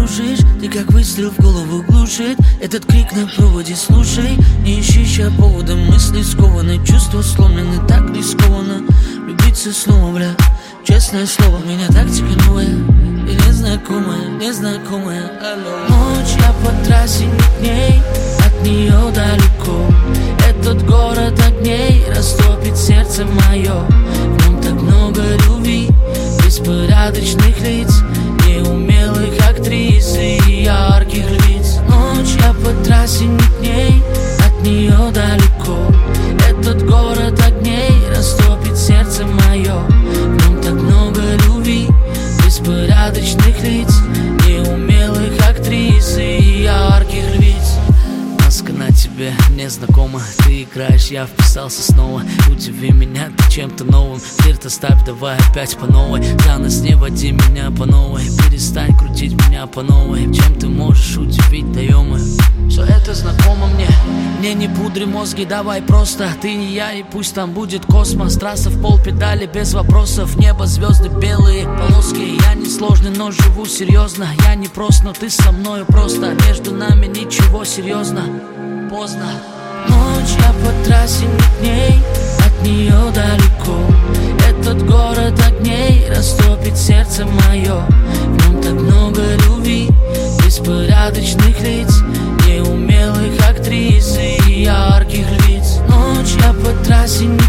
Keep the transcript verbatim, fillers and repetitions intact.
нарушишь. Ты как выстрел в голову глушит этот крик на проводе, слушай. Не ищи ща повода, мысли скованы, чувства сломлены, так рискованно влюбиться снова, бля. Честное слово, меня тактика новая и незнакомая, незнакомая. Алло. Ночь, я по трассе, не к ней, от нее далеко. Этот город огней растопит сердце мое. В нем так много любви, беспорядочных лиц, неумелых актрис и ярких лиц. Ночь, я по трассе, не к ней, от нее далеко. Этот город огней растопит сердце мое. В нем так много любви, беспорядочных лиц, неумелых актрис и ярких лиц. Маска на тебе незнакома, ты играешь, я вписался снова. Удиви меня ты чем-то новым, флирт оставь, давай опять по новой. За нас не води меня по новой, перестань крутить меня по новой. Чем ты можешь удивить, да ё-моё, все это знакомо мне. Мне не пудри мозги, давай просто ты и я, и пусть там будет космос. Трасса в пол педали, без вопросов, небо, звезды, белые полоски. Я не сложный, но живу серьезно. Я не прост, но ты со мною просто. Между нами ничего, серьезно, поздно. Ночь, я по трассе, не к ней, от нее далеко. Этот город огней растопит сердце мое. В нем так много любви, беспорядочных лиц, неумелых актрис и ярких лиц. Ночь, я по трассе, не